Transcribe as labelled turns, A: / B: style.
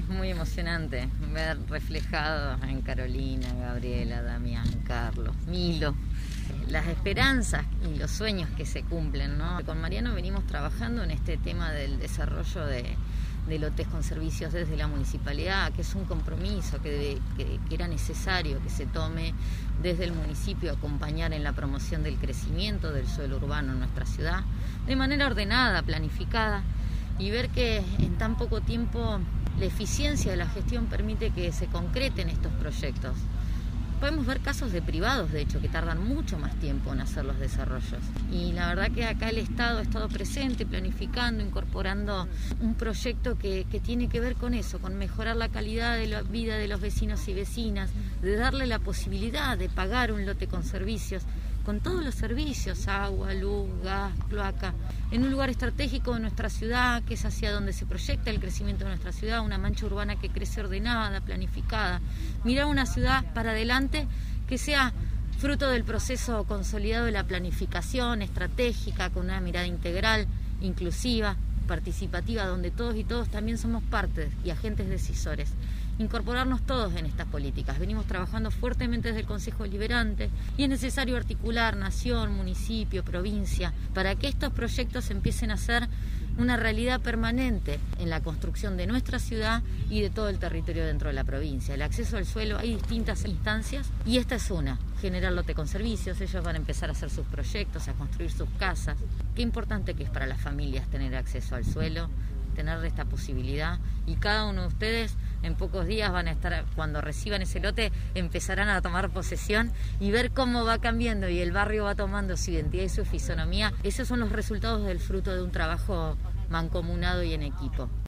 A: Es muy emocionante ver reflejado en Carolina, Gabriela, Damián, Carlos, Milo, las esperanzas y los sueños que se cumplen, ¿no? Con Mariano venimos trabajando en este tema del desarrollo de lotes con servicios desde la municipalidad, que es un compromiso que era necesario que se tome desde el municipio, acompañar en la promoción del crecimiento del suelo urbano en nuestra ciudad, de manera ordenada, planificada, y ver que en tan poco tiempo la eficiencia de la gestión permite que se concreten estos proyectos. Podemos ver casos de privados, de hecho, que tardan mucho más tiempo en hacer los desarrollos. Y la verdad que acá el Estado ha estado presente, planificando, incorporando un proyecto que tiene que ver con eso, con mejorar la calidad de la vida de los vecinos y vecinas, de darle la posibilidad de pagar un lote con servicios, con todos los servicios, agua, luz, gas, cloaca, en un lugar estratégico de nuestra ciudad, que es hacia donde se proyecta el crecimiento de nuestra ciudad, una mancha urbana que crece ordenada, planificada. Mirar una ciudad para adelante que sea fruto del proceso consolidado de la planificación estratégica, con una mirada integral, inclusiva, participativa, donde todos y todos también somos partes y agentes decisores. Incorporarnos todos en estas políticas. Venimos trabajando fuertemente desde el Consejo Deliberante y es necesario articular nación, municipio, provincia, para que estos proyectos empiecen a ser una realidad permanente en la construcción de nuestra ciudad y de todo el territorio dentro de la provincia. El acceso al suelo, hay distintas instancias y esta es una, generar lote con servicios. Ellos van a empezar a hacer sus proyectos, a construir sus casas. Qué importante que es para las familias tener acceso al suelo, tener esta posibilidad, y cada uno de ustedes en pocos días van a estar, cuando reciban ese lote, empezarán a tomar posesión y ver cómo va cambiando y el barrio va tomando su identidad y su fisonomía. Esos son los resultados del fruto de un trabajo mancomunado y en equipo.